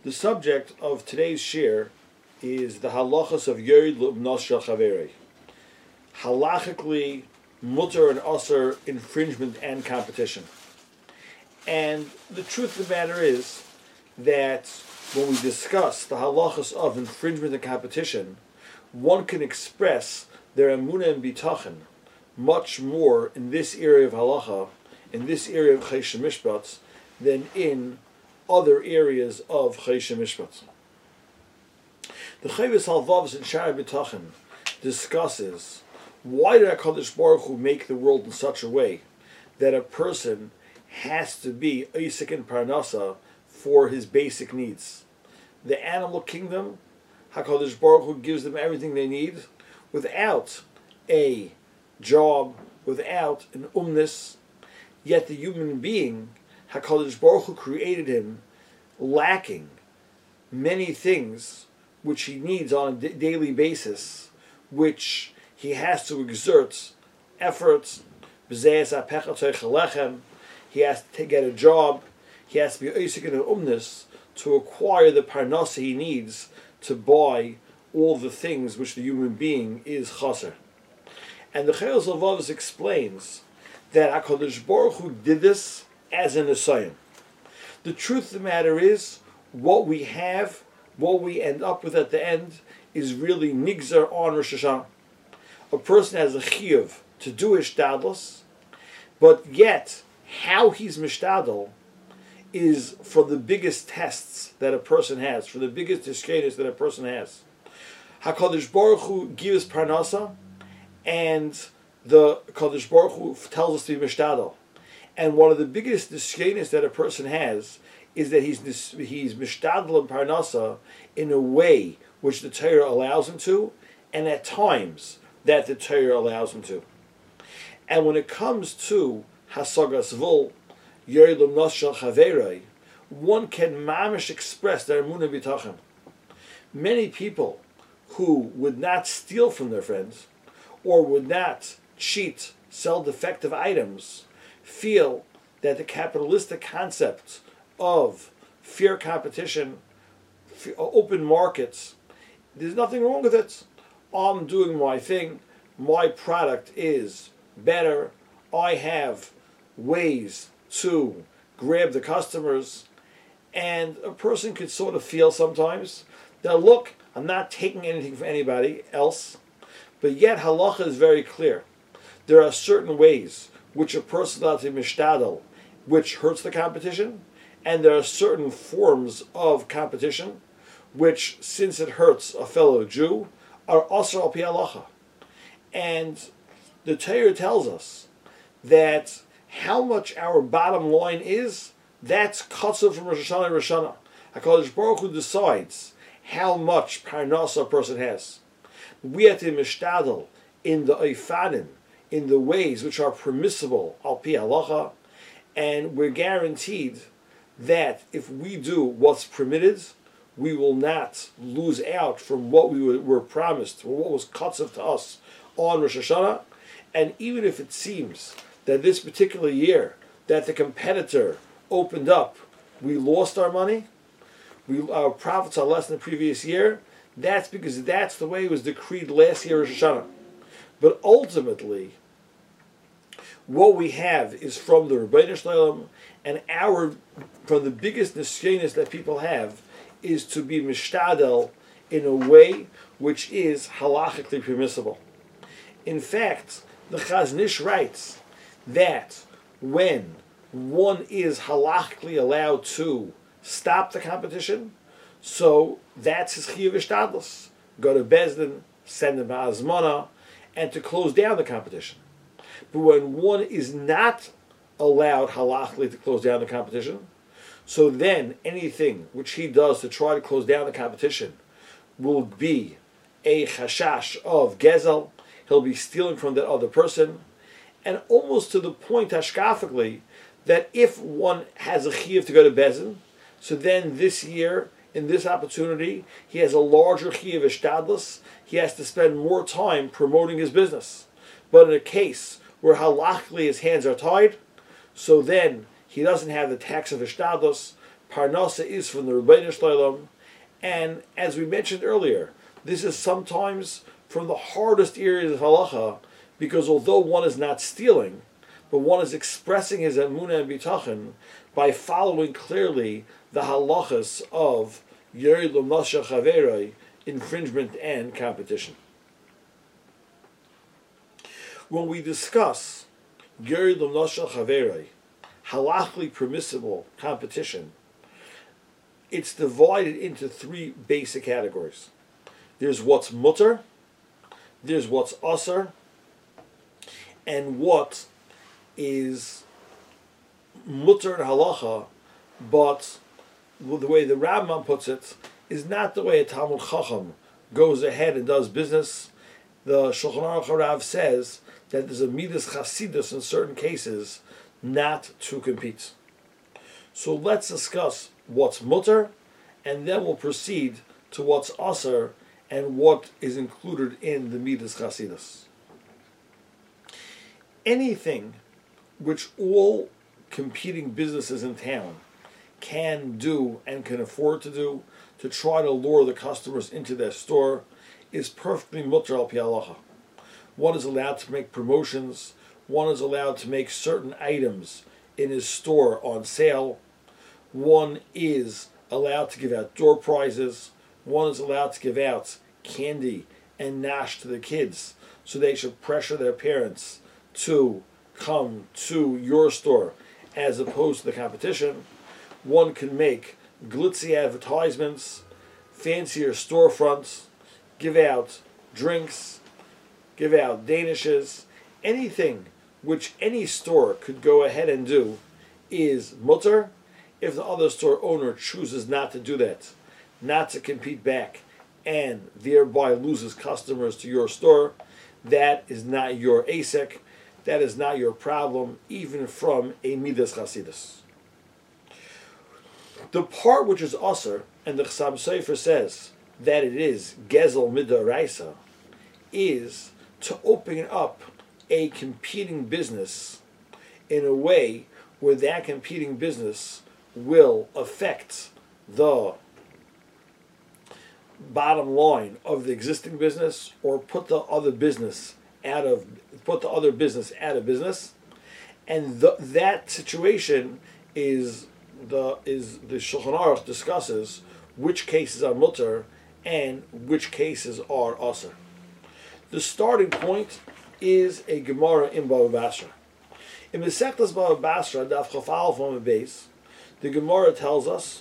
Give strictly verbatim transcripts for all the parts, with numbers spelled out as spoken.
The subject of today's shir is the halachas of Yored L'Bnos Shel Chaverei. Halachically, mutter and usher infringement and competition. And the truth of the matter is that when we discuss the halachas of infringement and competition, one can express their emunah and bitachon much more in this area of halacha, in this area of Choshen Mishpat, than in other areas of Choshen Mishpat. The Chovos HaLevavos in Sha'arei Bitachon discusses why did HaKadosh Baruch Hu make the world in such a way that a person has to be Isaac and Parnasa for his basic needs. The animal kingdom, HaKadosh Baruch Hu gives them everything they need without a job, without an umnus, yet the human being, HaKadosh Baruch Hu created him lacking many things which he needs on a d- daily basis, which he has to exert efforts. He has to get a job. He has to be Isaac and Umnis to acquire the parnasa he needs to buy all the things which the human being is chaser. And the Chovos HaLevavos explains that HaKadosh Baruch Hu did this as an asayim. The truth of the matter is, what we have, what we end up with at the end, is really nigzar on Rosh Hashanah. A person has a chiyuv to do hishtadlus, but yet how he's mishtadl is for the biggest tests that a person has, for the biggest diskenis that a person has. HaKadosh Baruch Hu gives parnasa, and the Kadosh Baruch Hu tells us to be mishtadl. And one of the biggest diskenis that a person has is that he's he's mishtadl and parnasa in a way which the Torah allows him to, and at times that the Torah allows him to. And when it comes to hasagas vul, Yored L'Bnos Shel Chaverei, one can mamish express their emunah bitachon. Many people who would not steal from their friends, or would not cheat, sell defective items, feel that the capitalistic concept of fair competition, open markets, there's nothing wrong with it. I'm doing my thing. My product is better. I have ways to grab the customers. And a person could sort of feel sometimes that, look, I'm not taking anything from anybody else. But yet halacha is very clear. There are certain ways which a person does to mishtadel, which hurts the competition, and there are certain forms of competition which, since it hurts a fellow Jew, are asur al pi halacha. And the Torah tells us that how much our bottom line is, that's katsuv from Rosh Hashanah to Rosh Hashanah. HaKadosh Baruch Hu decides how much parnasa a person has. We have to mishtadel in the oifanim, in the ways which are permissible al pi halacha, and we're guaranteed that if we do what's permitted, we will not lose out from what we were promised, or what was katzav to us on Rosh Hashanah. And even if it seems that this particular year, that the competitor opened up, we lost our money, we, our profits are less than the previous year, that's because that's the way it was decreed last year, Rosh Hashanah. But ultimately, what we have is from the Rebbeinu Shalom, and our, from the biggest niskenis that people have, is to be mishtadel in a way which is halachically permissible. In fact, the Chazon Ish writes that when one is halachically allowed to stop the competition, so that's his chiyuv hishtadlus. Go to Beis Din, send him azmana, and to close down the competition. But when one is not allowed halachically to close down the competition, so then anything which he does to try to close down the competition will be a chashash of gezel. He'll be stealing from that other person, and almost to the point hashkafically that if one has a chiyuv to go to Beis Din, so then this year, in this opportunity, he has a larger chiyuv hishtadlus. He has to spend more time promoting his business. But in a case where halachically his hands are tied, so then he doesn't have the tax of hishtadlus. Parnasa is from the Rebbeinu Shloim, and as we mentioned earlier, this is sometimes from the hardest areas of halacha, because although one is not stealing, but one is expressing his emunah and bitachon by following clearly the halachas of Yerid L'Mnasha Chaveroi, infringement and competition. When we discuss Yerid L'Mnasha Chaveroi, halachically permissible competition, it's divided into three basic categories. There's what's mutter, there's what's asar, and what is mutter and halacha, but the way the Rambam puts it is not the way a Talmud Chacham goes ahead and does business. The Shulchan Aruch Rav says that there's a midas chasidus in certain cases not to compete. So let's discuss what's mutter, and then we'll proceed to what's asar and what is included in the midas chasidus. Anything which all competing businesses in town can do and can afford to do to try to lure the customers into their store is perfectly mutter al pi halacha. One is allowed to make promotions, one is allowed to make certain items in his store on sale, one is allowed to give out door prizes, one is allowed to give out candy and nash to the kids so they should pressure their parents to come to your store as opposed to the competition. One can make glitzy advertisements, fancier storefronts, give out drinks, give out danishes. Anything which any store could go ahead and do is mutter. If the other store owner chooses not to do that, not to compete back, and thereby loses customers to your store, that is not your asek. That is not your problem, even from a midas chasidus. The part which is asar, and the Chassam Sofer says that it is gezel midoraisa, is to open up a competing business in a way where that competing business will affect the bottom line of the existing business, or put the other business out of put the other business out of business, and the, that situation is the is the Shulchan Aruch discusses which cases are mutter and which cases are asar. The starting point is a Gemara in Bava Basra. In Masechtas Bava Basra, Daf Chaf Aleph on the base, the Gemara tells us,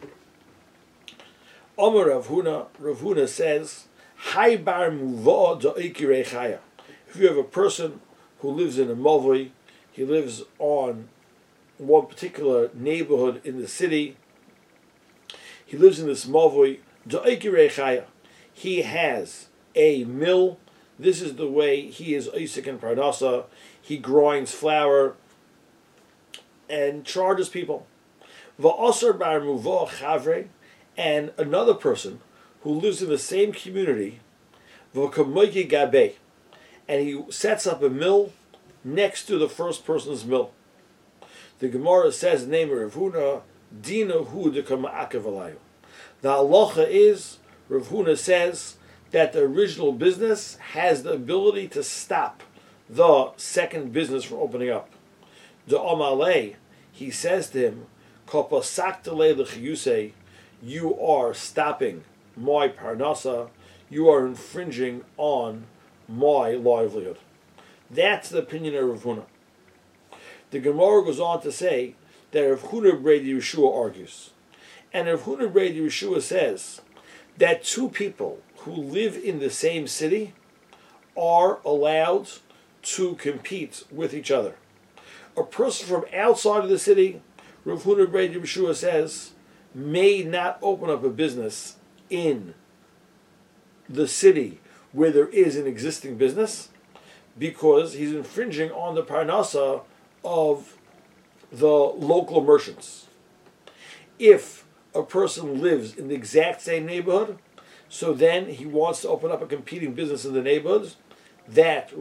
Omer Rav Huna, Rav Huna says, Hay bar muva da'ikirei chaya. If you have a person who lives in a mavoi, he lives on one particular neighborhood in the city, he lives in this mavoi, da'ikirei chaya. He has a mill. This is the way he is Isaac and Parnasa. He grinds flour and charges people. Va'asar bar muva chavre, and another person who lives in the same community, v'kamoyki gabe, and he sets up a mill next to the first person's mill. The Gemara says, the name of Rav Huna, Dina hu dekama akavalayu. The halacha is, Rav Huna says, that the original business has the ability to stop the second business from opening up. The Amalei, he says to him, Kopasaktale l'chiyusei, you are stopping my parnasa, you are infringing on my livelihood. That's the opinion of Rav Huna. The Gemara goes on to say that Rav Huna Bredi Yeshua argues. And Rav Huna Bredi Yeshua says that two people who live in the same city are allowed to compete with each other. A person from outside of the city, Rav Huna Bredi Yeshua says, may not open up a business in the city where there is an existing business, because he's infringing on the parnasa of the local merchants. If a person lives in the exact same neighborhood, so then he wants to open up a competing business in the neighborhood, that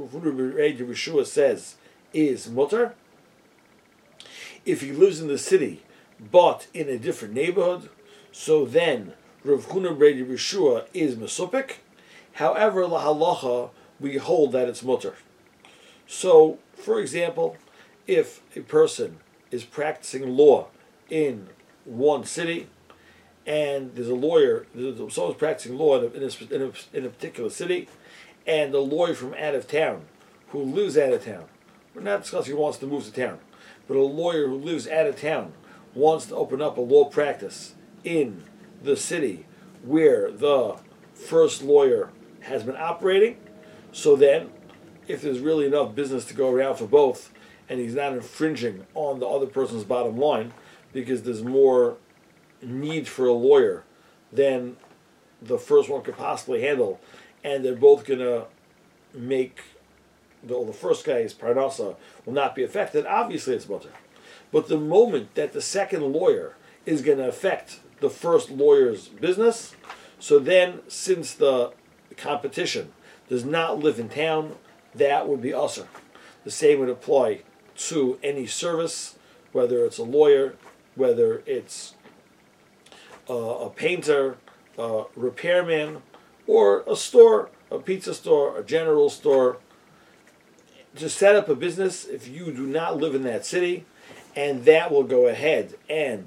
Yeshua says is mutter. If he lives in the city but in a different neighborhood, so then Rav Huna Bredi Rishua is Mesupik. However, la halacha, we hold that it's mutter. So, for example, if a person is practicing law in one city, and there's a lawyer, someone's practicing law in a, in, a, in, a, in a particular city, and a lawyer from out of town who lives out of town, we're not discussing who wants to move to town, but a lawyer who lives out of town wants to open up a law practice in the city where the first lawyer has been operating. So then, if there's really enough business to go around for both, and he's not infringing on the other person's bottom line, because there's more need for a lawyer than the first one could possibly handle, and they're both going to make, the, the first guy's parnasa will not be affected, obviously it's mutter. But the moment that the second lawyer is going to affect the first lawyer's business, so then, since the competition does not live in town, that would be usher. The same would apply to any service, whether it's a lawyer, whether it's uh, a painter, a repairman, or a store, a pizza store, a general store. To set up a business, if you do not live in that city, and that will go ahead and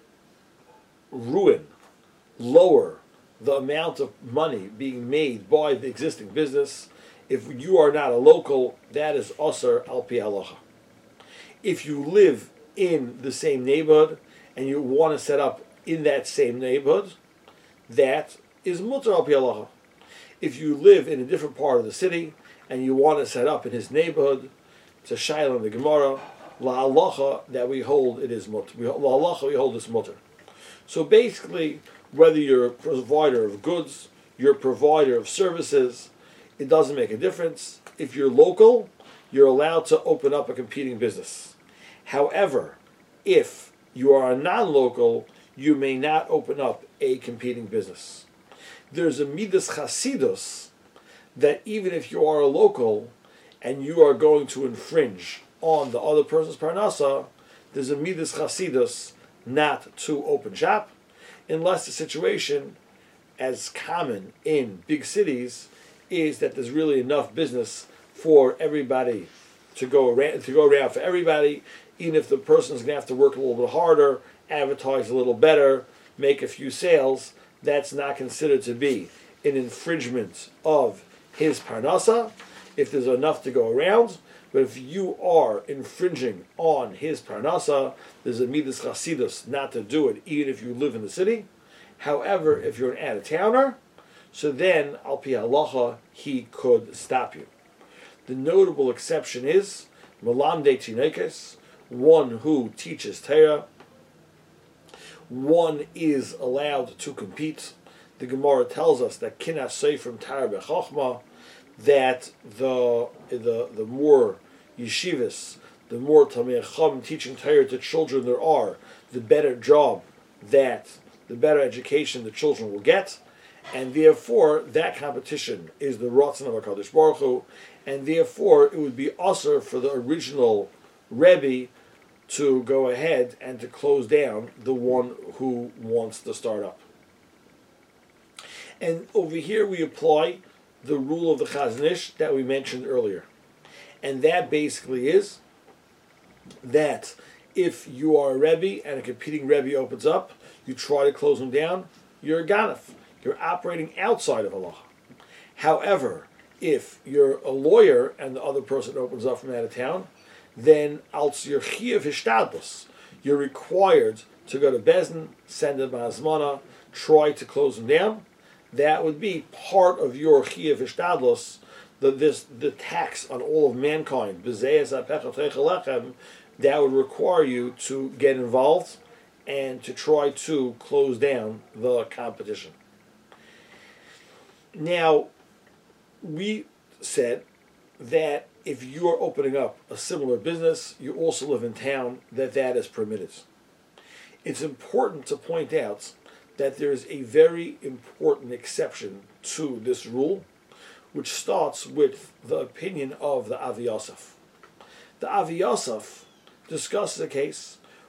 ruin, lower the amount of money being made by the existing business. If you are not a local, that is asar al pi halacha. If you live in the same neighborhood and you want to set up in that same neighborhood, that is mutar al pi halacha. If you live in a different part of the city and you want to set up in his neighborhood, it's a shayla in the Gemara, la halacha, that we hold it is mutar. La halacha, we hold this mutar. So basically, whether you're a provider of goods, you're a provider of services, it doesn't make a difference. If you're local, you're allowed to open up a competing business. However, if you are a non-local, you may not open up a competing business. There's a midas chasidus that even if you are a local and you are going to infringe on the other person's parnasa, there's a midas chasidus not to open shop, unless the situation, as common in big cities, is that there's really enough business for everybody to go around, to go around for everybody, even if the person's going to have to work a little bit harder, advertise a little better, make a few sales. That's not considered to be an infringement of his parnasa, if there's enough to go around. But if you are infringing on his parnasa, there's a midas chasidus not to do it, even if you live in the city. However, if you're an out-of-towner, so then, al pi halacha, he could stop you. The notable exception is Malamdei Tinekes, one who teaches Torah. One is allowed to compete. The Gemara tells us that Kinas Seifrim Tar B'Chochma, that the the the more yeshivas, the more Talmidei Chacham teaching Torah to children there are, the better job that, the better education the children will get, and therefore that competition is the Ratzon of HaKadosh Baruch Hu, and therefore it would be usher for the original Rebbe to go ahead and to close down the one who wants to start up. And over here we apply the rule of the Chazon Ish that we mentioned earlier. And that basically is that if you are a Rebbe and a competing Rebbe opens up, you try to close him down, you're a Ganef. You're operating outside of Allah. However, if you're a lawyer and the other person opens up from out of town, then als your chiyuv hishtadlus, you're required to go to Bezdin, send him hazmana, try to close him down. That would be part of your chiyuv hishtadlus, the this the tax on all of mankind. That would require you to get involved and to try to close down the competition. Now, we said that if you are opening up a similar business, you also live in town, that that is permitted. It's important to point out that there is a very important exception to this rule, which starts with the opinion of the Avi Yosef. The Avi Yosef discusses a case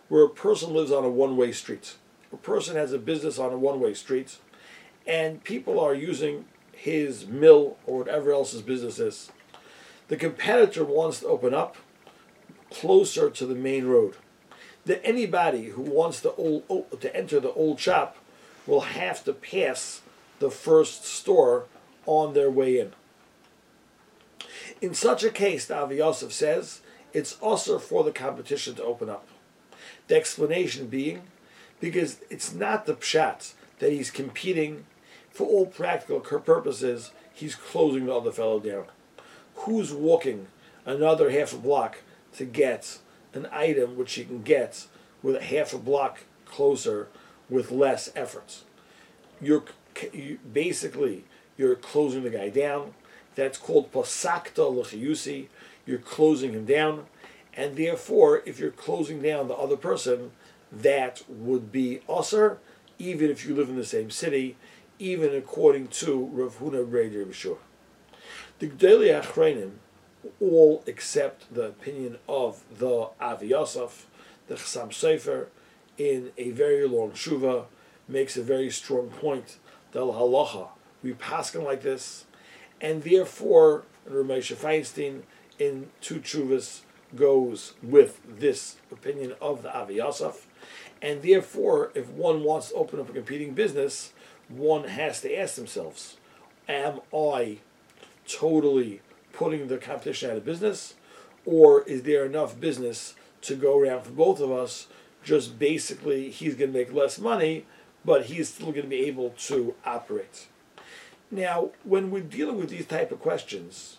where a person lives on a one-way street. A person has a business on a one-way street, and people are using his mill or whatever else his business is. The competitor wants to open up closer to the main road. That anybody who wants to, old, to enter the old shop will have to pass the first store on their way in. In such a case, the Avi Yosef says, it's also for the competition to open up. The explanation being, because it's not the pshat that he's competing, for all practical purposes, he's closing the other fellow down. Who's walking another half a block to get an item which he can get with a half a block closer with less effort? You're you, basically you're closing the guy down. That's called pasakta l'chiyusi. You're closing him down, and therefore, if you're closing down the other person, that would be aser, even if you live in the same city, even according to Rav Huna Breder B'Shur. The Gdolei Achronim all accept the opinion of the Avi Yosef. The Chassam Sofer, in a very long shuva, makes a very strong point. The halacha, we paskin like this, and therefore Ramesha Feinstein in two shuvas goes with this opinion of the Avi Yosef, and therefore, if one wants to open up a competing business, one has to ask themselves, am I totally putting the competition out of business, or is there enough business to go around for both of us? Just basically, he's going to make less money, but he's still going to be able to operate. Now, when we're dealing with these type of questions,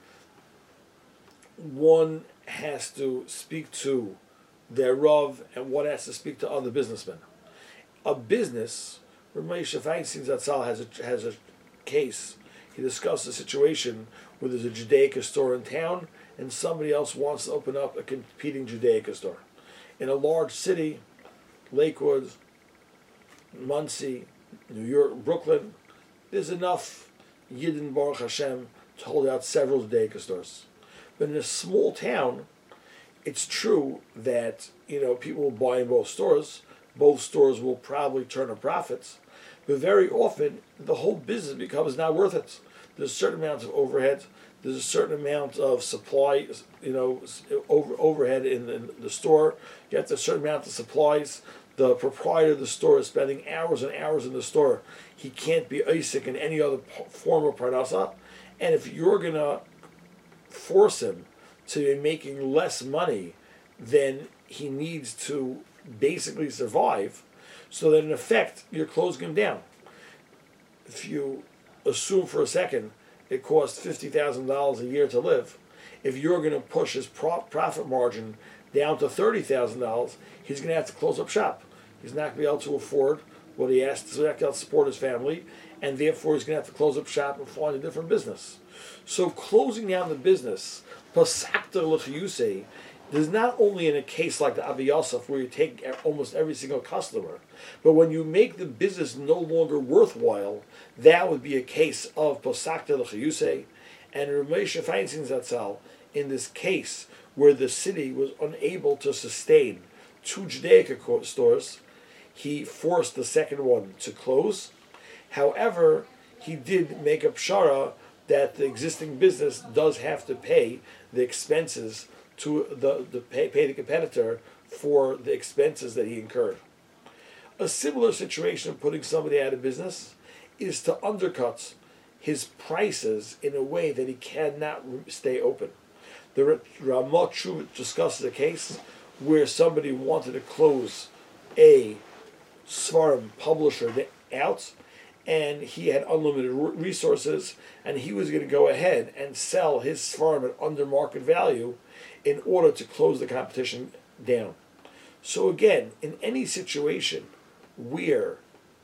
one has to speak to their Rav, and one has to speak to other businessmen. A business, Ramesha Feinstein Zatzal has a, has a case. He discussed a situation where there's a Judaica store in town, and somebody else wants to open up a competing Judaica store. In a large city, Lakewood, Monsey, New York, Brooklyn, there's enough Yidden Baruch Hashem to hold out several Judaica stores. But in a small town, it's true that, you know, people will buy in both stores. Both stores will probably turn a profit, but very often the whole business becomes not worth it. There's a certain amount of overhead. There's a certain amount of supply, you know, over, overhead in, in the store. You have a certain amount of supplies. The proprietor of the store is spending hours and hours in the store. He can't be Isaac in any other form of parnasa. And if you're going to force him to be making less money than he needs to basically survive, so that in effect you're closing him down. If you assume for a second it costs fifty thousand dollars a year to live, if you're going to push his pro- profit margin down to thirty thousand dollars, he's going to have to close up shop. He's not going to be able to afford what he has to, so he's not going to support his family, and therefore he's going to have to close up shop and find a different business. So closing down the business, pasakta l'chiyusei, there's not only in a case like the Avi Yosef where you take almost every single customer, but when you make the business no longer worthwhile, that would be a case of pasakta l'chiyusei. And Ramesha Feinstein Zatzal, in this case where the city was unable to sustain two Judaica stores, he forced the second one to close. However, he did make a pshara that the existing business does have to pay the expenses to the, the pay, pay the competitor for the expenses that he incurred. A similar situation of putting somebody out of business is to undercut his prices in a way that he cannot stay open. The Ramot Shuv discusses a case where somebody wanted to close a Svarim publisher out, and he had unlimited resources, and he was going to go ahead and sell his Svarim at under market value in order to close the competition down. So again, in any situation where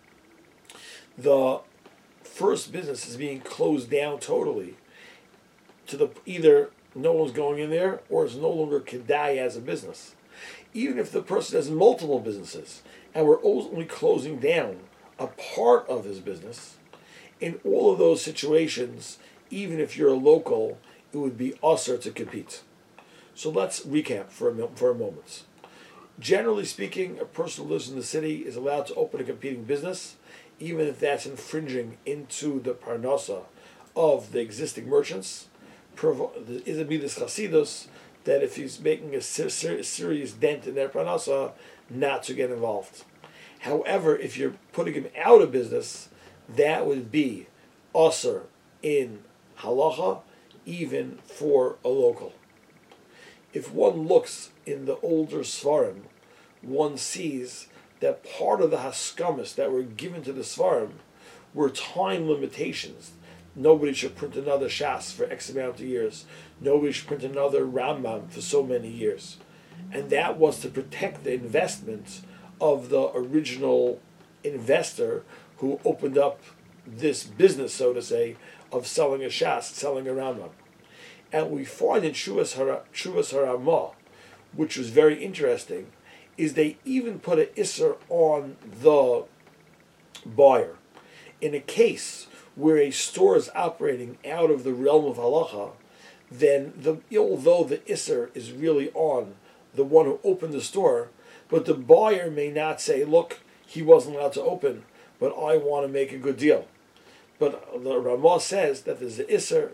the first business is being closed down totally, to the either no one's going in there or it's no longer kedai as a business. Even if the person has multiple businesses and we're only closing down a part of his business, in all of those situations, even if you're a local, it would be usher to compete. So let's recap for a, for a moment. Generally speaking, a person who lives in the city is allowed to open a competing business, even if that's infringing into the parnasa of the existing merchants. Is a midas chasidus that if he's making a ser- ser- serious dent in their parnasa, not to get involved. However, if you're putting him out of business, that would be asr in halacha, even for a local. If one looks in the older Svarim, one sees that part of the haskamas that were given to the Svarim were time limitations. Nobody should print another Shas for X amount of years. Nobody should print another Rambam for so many years. And that was to protect the investment of the original investor who opened up this business, so to say, of selling a Shas, selling a Rambam. And we find in Shuvas Haramah, which was very interesting, is they even put an Isser on the buyer. In a case where a store is operating out of the realm of halacha, then the, although the Isser is really on the one who opened the store, but the buyer may not say, look, he wasn't allowed to open, but I want to make a good deal. But the Ramah says that there's an Isser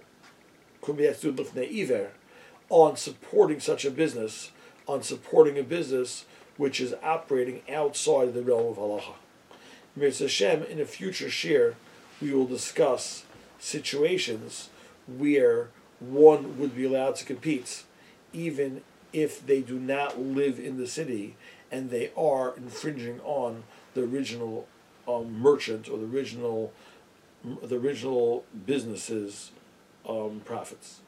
on supporting such a business, on supporting a business which is operating outside the realm of halacha. Mirz Hashem, in a future shir, we will discuss situations where one would be allowed to compete, even if they do not live in the city and they are infringing on the original um, merchant or the original the original business's um, profits.